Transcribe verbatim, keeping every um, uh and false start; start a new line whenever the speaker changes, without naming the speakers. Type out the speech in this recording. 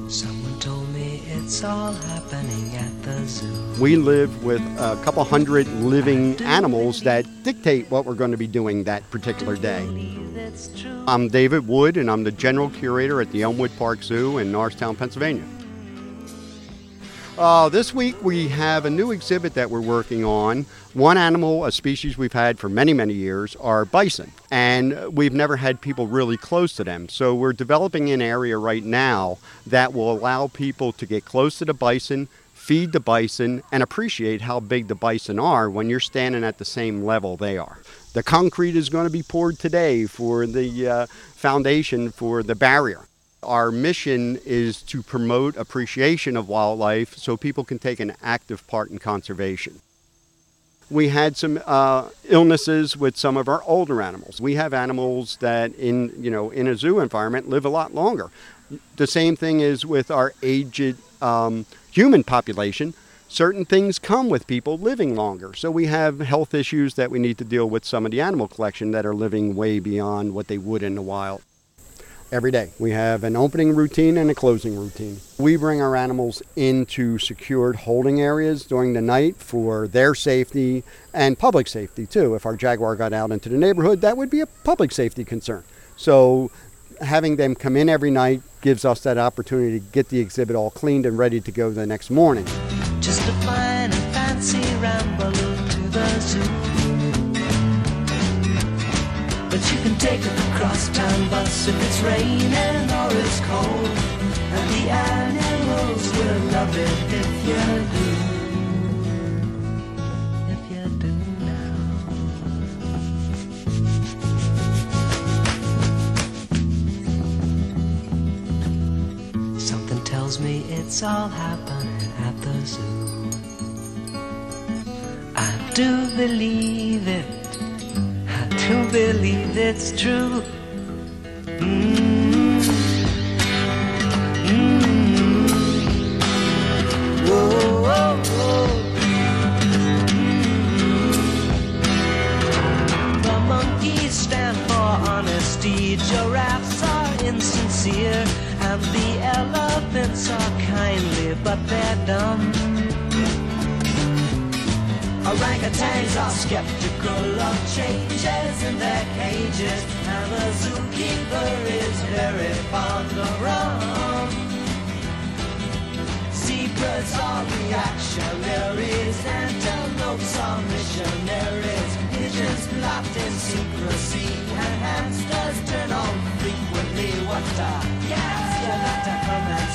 Someone told me it's all happening at the zoo.
We live with a couple hundred living animals that dictate what we're going to be doing that particular day. I'm David Wood, and I'm the general curator at the Elmwood Park Zoo in Norristown, Pennsylvania. Uh, this week we have a new exhibit that we're working on. One animal, a species we've had for many, many years, are bison. And we've never had people really close to them. So we're developing an area right now that will allow people to get close to the bison, feed the bison, and appreciate how big the bison are when you're standing at the same level they are. The concrete is going to be poured today for the uh, foundation for the barrier. Our mission is to promote appreciation of wildlife so people can take an active part in conservation. We had some uh, illnesses with some of our older animals. We have animals that in, you know, in a zoo environment live a lot longer. The same thing is with our aged um, human population. Certain things come with people living longer. So we have health issues that we need to deal with some of the animal collection that are living way beyond what they would in the wild. Every day. We have an opening routine and a closing routine. We bring our animals into secured holding areas during the night for their safety and public safety too. If our jaguar got out into the neighborhood, that would be a public safety concern. So having them come in every night gives us that opportunity to get the exhibit all cleaned and ready to go the next morning.
Just a fine and fancy ramble to the zoo. But you can take a crosstown bus if it's raining or it's cold, and the animals will love it if you do. If you do now. Something tells me it's all happening at the zoo. I do believe it. To believe it's true. Mm-hmm. Mm-hmm. Whoa, whoa, whoa. Mm-hmm. The monkeys stand for honesty, giraffes are insincere, and the elephants are kindly, but they're dumb. Orangutans are skeptical of changes in their cages, and the zookeeper is very fond of rum. Zebras are reactionaries, antelopes are missionaries, pigeons locked in secrecy, and hamsters turn on frequently. What the gas, you like to come and